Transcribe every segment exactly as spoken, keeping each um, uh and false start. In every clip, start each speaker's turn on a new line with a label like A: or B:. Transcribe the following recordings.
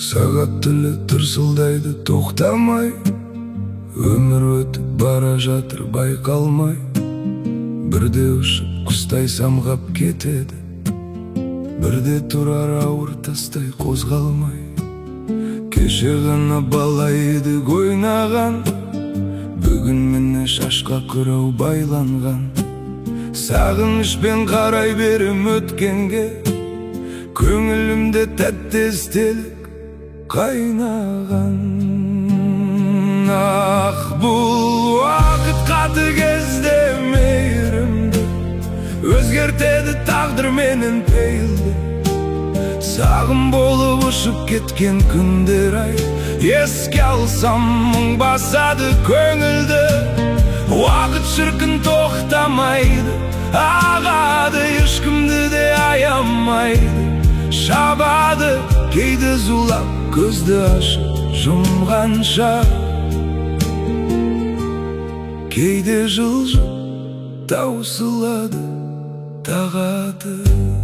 A: Сағат тілі тырсылдайды тоқтамай, өмір өтіп бара жатыр байқалмай. Бірде ұшып құстай самғап кетеді, бірде тұрар ауыр тастай қозғалмай. Кеше ғана бала едік ойнаған, бүгін міне шашқа қырау байланған. Сағынышпен қарай берем өткенге, көңілімде тәтті естелік қайнаған. Ақ, бұл уақыт қатыгезде мейірімді өзгертеді тағдыр менен пейілді. Сағым болып ұшып кеткен күндер ай, еске алсам мұң басады көңілді. Уақыт шіркін тоқтамайды, ағады, ешкімді де аямайды. Шабады кейде зулап, көзді ашып жұмғанша. Кейде жылжып таусылады, тағады.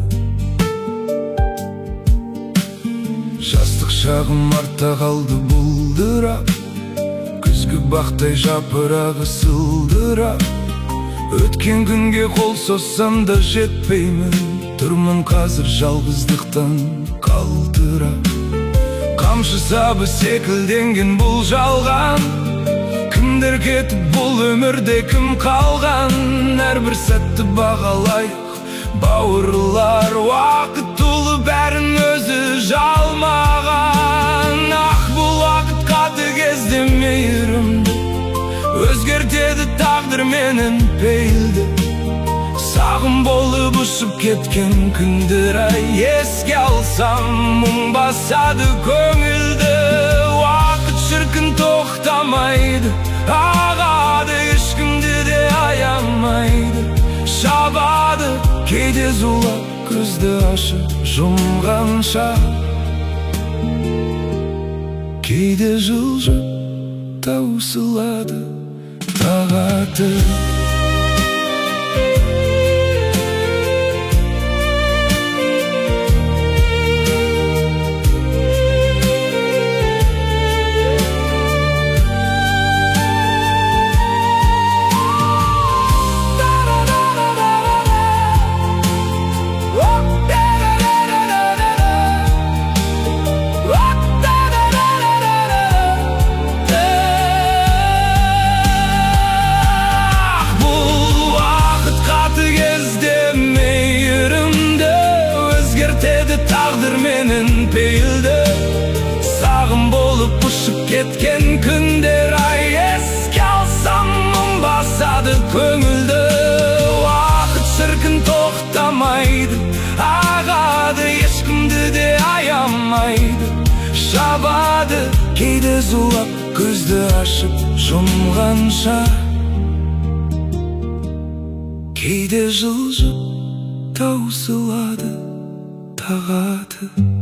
A: Жастық шағым артта қалды бұлдырап, күзгі бақтай жапырағы сылдырап. Өткен күнге қол соссам да жетпеймін, тұрмын қазір жалғыздықтан қалтырап. Қамшы сабы секілденген бұл жалған, кімдер кетіп бұл өмірде кім қалған. Әрбір сәтті бағалайық бауырлар, уақыт тұлы бәрін өзі жалмаған. Ақ, бұл уақыт қатыгезде мейірімді өзгертеді тағдыр менен пейілді. Сағым болып ұшып кеткен күндер ай, еске алсам мұң басады көңілді. Уақыт шіркін тоқтамайды, ағады, ешкімді де аямайды. Шабады кейде зулап, көзді ашып жұмғанша. Кейде жылжып таусылады, тағаты. Тағдыр менен пейілді. Сағым болып ұшып кеткен күндер ай, еске алсам мұң басады көңілді. Уақыт шіркін тоқтамайды, ағады, ешкімді де аямайды. Шабады кейде зулап, көзді ашып жұмғанша. Кейде жылжып таусылады, тағаты.